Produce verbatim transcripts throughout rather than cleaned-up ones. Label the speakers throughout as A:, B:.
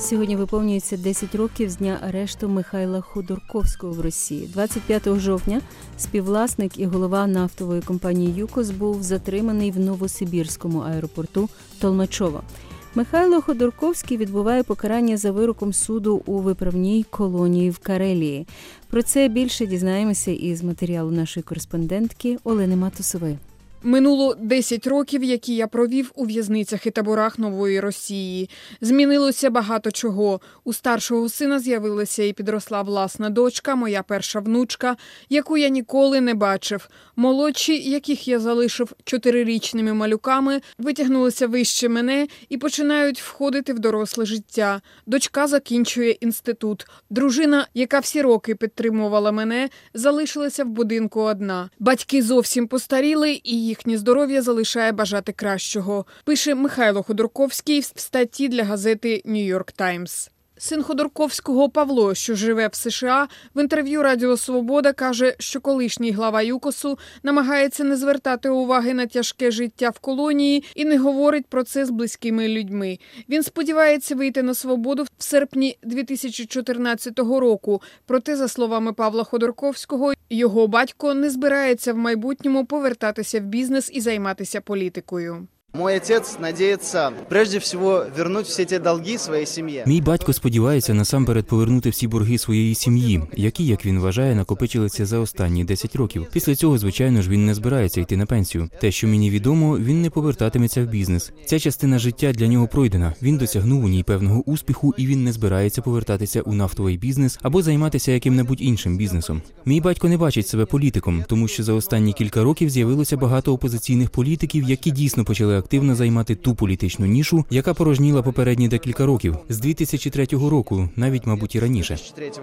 A: Сьогодні виповнюється десять років з дня арешту Михайла Ходорковського в Росії. двадцять п'ятого жовтня співвласник і голова нафтової компанії «ЮКОС» був затриманий в Новосибірському аеропорту Толмачова. Михайло Ходорковський відбуває покарання за вироком суду у виправній колонії в Карелії. Про це більше дізнаємося із матеріалу нашої кореспондентки Олени Матусової.
B: Минуло десять років, які я провів у в'язницях і таборах Нової Росії. Змінилося багато чого. У старшого сина з'явилася і підросла власна дочка, моя перша внучка, яку я ніколи не бачив. Молодші, яких я залишив чотирирічними малюками, витягнулися вище мене і починають входити в доросле життя. Дочка закінчує інститут. Дружина, яка всі роки підтримувала мене, залишилася в будинку одна. Батьки зовсім постаріли і їхнє здоров'я залишає бажати кращого, пише Михайло Ходорковський в статті для газети «Нью-Йорк Таймс». Син Ходорковського Павло, що живе в США, в інтерв'ю Радіо Свобода каже, що колишній глава ЮКОСу намагається не звертати уваги на тяжке життя в колонії і не говорить про це з близькими людьми. Він сподівається вийти на свободу в серпні дві тисячі чотирнадцятого року. Проте, за словами Павла Ходорковського, його батько не збирається в майбутньому повертатися в бізнес і займатися політикою.
C: Мой отец надеется, прежде всего, вернуть все те долги своей семье.
D: Мій батько сподівається насамперед повернути всі борги своєї сім'ї, які, як він вважає, накопичилися за останні десять років. Після цього, звичайно ж, він не збирається йти на пенсію. Те, що мені відомо, він не повертатиметься в бізнес. Ця частина життя для нього пройдена. Він досягнув у ній певного успіху, і він не збирається повертатися у нафтовий бізнес або займатися яким-небудь іншим бізнесом. Мій батько не бачить себе політиком, тому що за останні кілька років з'явилося багато опозиційних політиків, які дійсно почали активно займати ту політичну нішу, яка порожніла попередні декілька років, з дві тисячі третього року, навіть, мабуть, і раніше.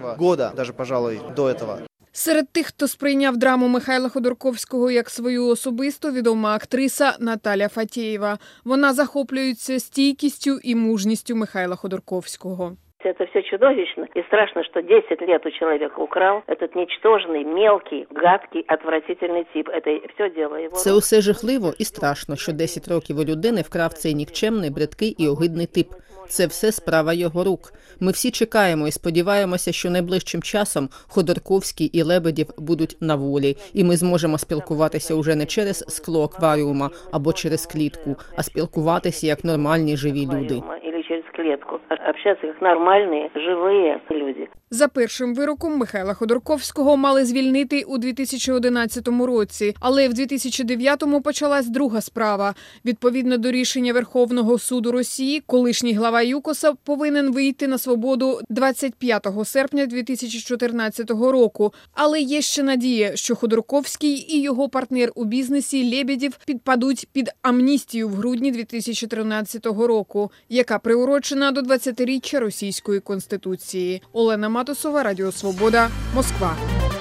B: Серед тих, хто сприйняв драму Михайла Ходорковського як свою особисту, відома актриса Наталя Фатєєва. Вона захоплюється стійкістю і мужністю Михайла Ходорковського.
E: Это все чудовищно и страшно, что десять лет у человека украл этот ничтожный, мелкий, гадкий, отвратительный тип. Это все дело его.
F: Це усе жахливо і страшно, що десять років у людини вкрав цей нікчемний, бридкий і огидний тип. Це все справа його рук. Ми всі чекаємо і сподіваємося, що найближчим часом Ходорковський і Лебедєв будуть на волі, і ми зможемо спілкуватися уже не через скло акваріума або через клітку, а спілкуватися як нормальні живі люди.
E: Через клетку, общаться як нормальні, живі люди.
B: За першим вироком Михайла Ходорковського мали звільнити у дві тисячі одинадцятому році, але в дві тисячі дев'ятому почалась друга справа. Відповідно до рішення Верховного суду Росії, колишній глава ЮКОСа повинен вийти на свободу двадцять п'ятого серпня дві тисячі чотирнадцятого року. Але є ще надія, що Ходорковський і його партнер у бізнесі Лебедєв підпадуть під амністію в грудні дві тисячі тринадцятого року, яка приурочена до двадцятиріччя Російської Конституції. Олена Матусова, Радіо Свобода, Москва.